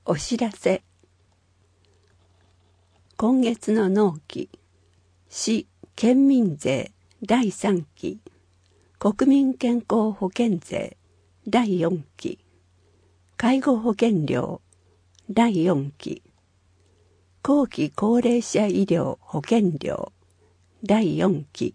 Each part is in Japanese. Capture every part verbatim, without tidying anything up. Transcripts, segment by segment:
お知らせ。今月の納期、市県民税だいさんき、国民健康保険税だいよんき、介護保険料だいよんき、後期高齢者医療保険料だいよんき、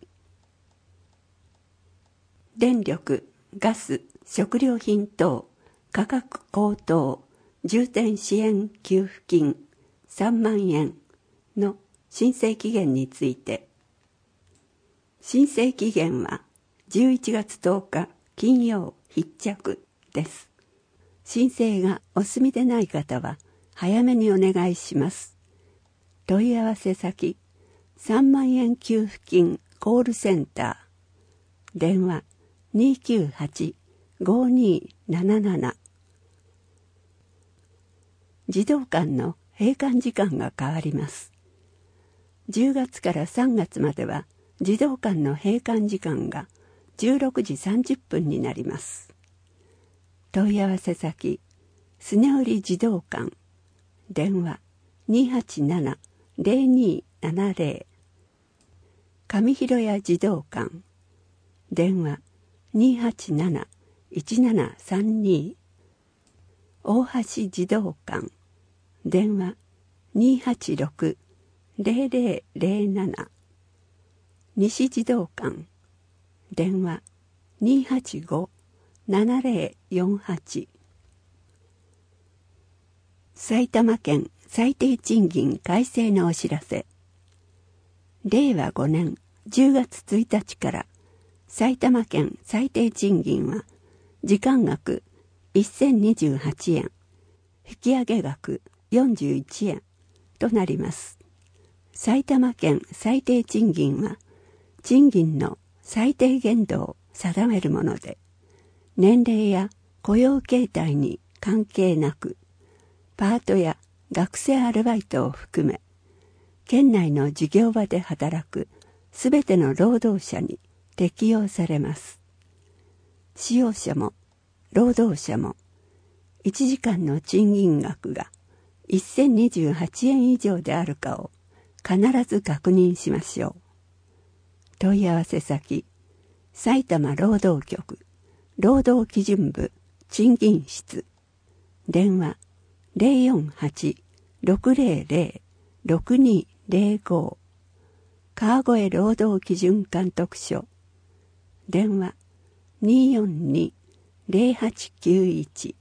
電力、ガス、食料品等価格高騰重点支援給付金さんまんえんの申請期限について、申請期限はじゅういちがつとおか金曜必着です。申請がお済みでない方は早めにお願いします。問い合わせ先、さんまんえん給付金コールセンター、電話 にーきゅうはち ごーにーなななな。児童館の閉館時間が変わります。じゅうがつからさんがつまでは児童館の閉館時間がじゅうろくじさんじゅっぷんになります。問い合わせ先、すねおり児童館、電話 にーはちなな ぜろにーななぜろ、上広谷児童館、電話 にーはちなな いちななさんに、大橋児童館、電話 にーはちろく ぜろぜろぜろなな、西児童館、電話 にーはちご ななぜろよんはち。埼玉県最低賃金改正のお知らせ。れいわごねんじゅうがつついたちから埼玉県最低賃金は時間額せんにじゅうはちえん、引き上げ額よんじゅういちえんとなります。埼玉県最低賃金は賃金の最低限度を定めるもので、年齢や雇用形態に関係なく、パートや学生アルバイトを含め、県内の事業場で働くすべての労働者に適用されます。使用者も労働者もいちじかんの賃金額がせんにじゅうはちえん以上であるかを必ず確認しましょう。問い合わせ先、埼玉労働局労働基準部賃金室、電話 ぜろよんはち ろくぜろぜろ ろくにぜろご、川越労働基準監督署、電話 にーよんに ぜろはちきゅういち。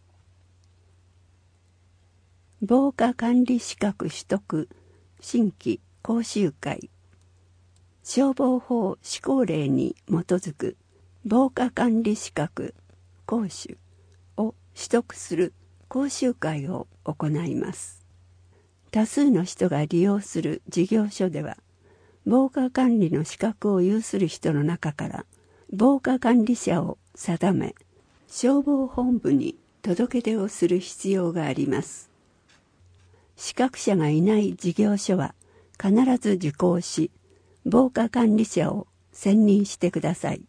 防火管理資格取得新規講習会、消防法施行令に基づく防火管理資格講習を取得する講習会を行います。多数の人が利用する事業所では、防火管理の資格を有する人の中から防火管理者を定め、消防本部に届け出をする必要があります。資格者がいない事業所は必ず受講し、防火管理者を選任してください。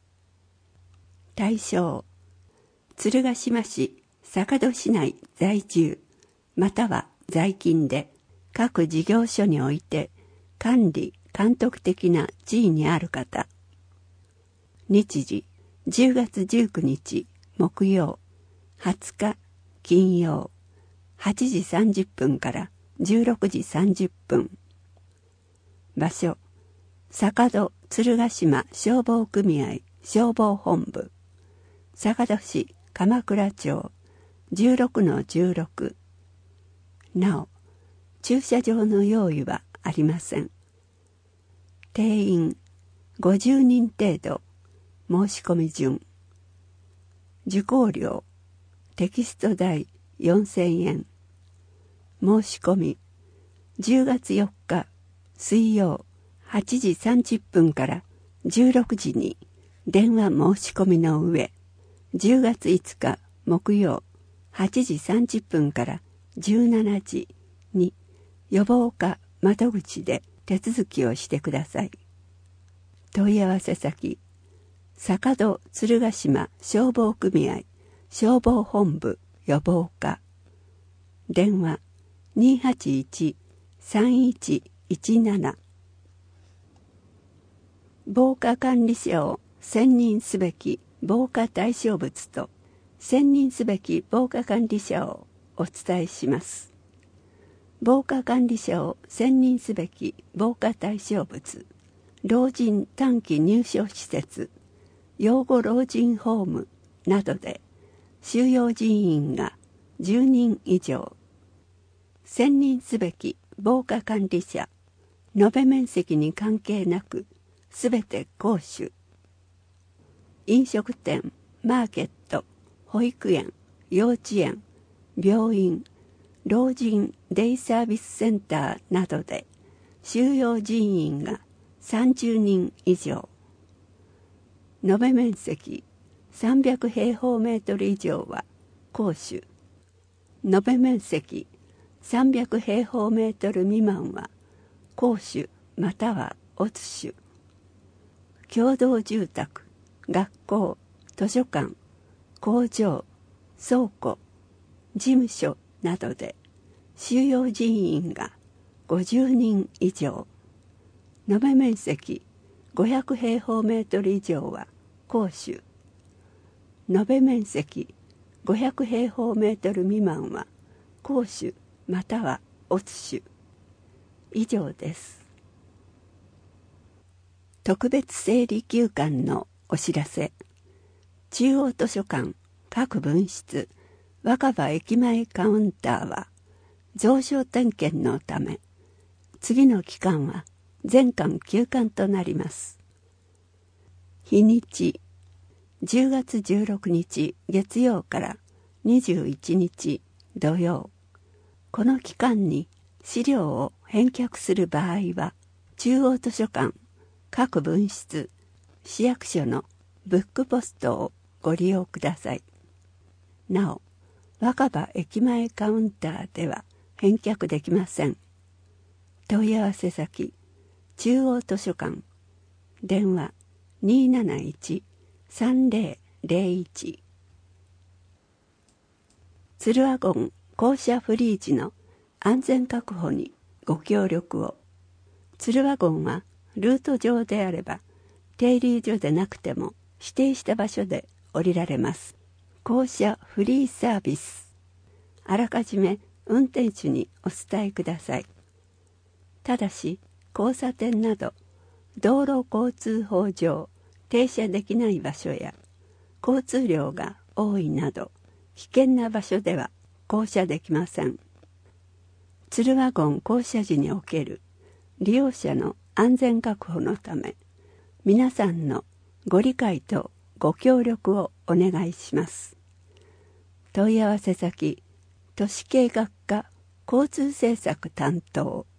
対象、鶴ヶ島市坂戸市内在住または在勤で各事業所において管理・監督的な地位にある方。日時じゅうがつじゅうくにち木曜、はつか金曜、はちじさんじゅっぷんからじゅうろくじさんじゅっぷん。場所、坂戸鶴ヶ島消防組合消防本部、坂戸市鎌倉町 じゅうろくのじゅうろく。なお、駐車場の用意はありません。定員ごじゅうにん程度。申し込み順。受講料、テキスト代よんせんえん。申し込み、じゅうがつよっか水曜はちじさんじゅっぷんからじゅうろくじに電話申し込みの上、じゅうがついつか木曜はちじさんじゅっぷんからじゅうしちじに予防課窓口で手続きをしてください。問い合わせ先、坂戸鶴ヶ島消防組合消防本部予防課、 電話 にーはちいち さんいちいちなな。防火管理者を選任すべき防火対象物と選任すべき防火管理者をお伝えします。防火管理者を選任すべき防火対象物、老人短期入所施設、養護老人ホームなどで収容人員がじゅうにん以上。選任すべき防火管理者、延べ面積に関係なくすべて公主。飲食店、マーケット、保育園、幼稚園、病院、老人デイサービスセンターなどで収容人員がさんじゅうにん以上。延べ面積さんびゃく平方メートル以上は公主。延べ面積さんびゃく平方メートル未満は公主または乙主。共同住宅、学校、図書館、工場、倉庫、事務所などで収容人員がごじゅうにん以上。延べ面積ごひゃく平方メートル以上は公主。延べ面積ごひゃく平方メートル未満は公主または乙主。以上です。特別整理休館のお知らせ。中央図書館各分室若葉駅前カウンターは増床点検のため次の期間は全館休館となります。日にちじゅうがつじゅうろくにち月曜からにじゅういちにち土曜。この期間に資料を返却する場合は中央図書館各分室市役所のブックポストをご利用ください。なお、若葉駅前カウンターでは返却できません。問い合わせ先中央図書館電話 にーなないち さんぜろぜろいち。ツルワゴン降車フリー時の安全確保にご協力を。ツルワゴンはルート上であれば停留所でなくても指定した場所で降りられます。降車フリーサービス。あらかじめ運転手にお伝えください。ただし交差点など道路交通法上停車できない場所や交通量が多いなど危険な場所では降車できません。ツルワゴン降車時における利用者の安全確保のため皆さんのご理解とご協力をお願いします。問い合わせ先都市計画課交通政策担当。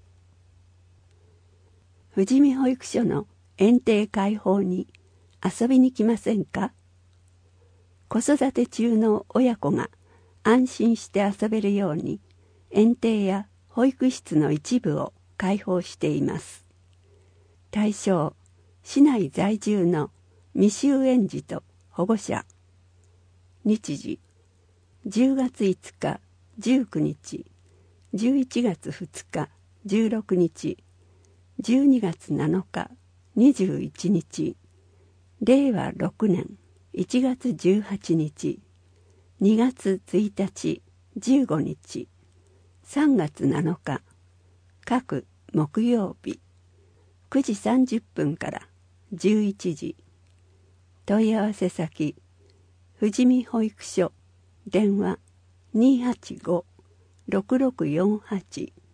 富士見保育所の園庭開放に遊びに来ませんか？子育て中の親子が安心して遊べるように園庭や保育室の一部を開放しています。対象、市内在住の未就園児と保護者。日時、じゅうがついつか、じゅうくにち、じゅういちがつふつか、じゅうろくにち、じゅうにがつなのか、にじゅういちにち、れいわろくねんいちがつじゅうはちにち、にがつついたち、じゅうごにち、さんがつなのか、各木曜日、くじさんじゅっぷんからじゅういちじ。問い合わせ先、富士見保育所、電話 にーはちご ろくろくよんはち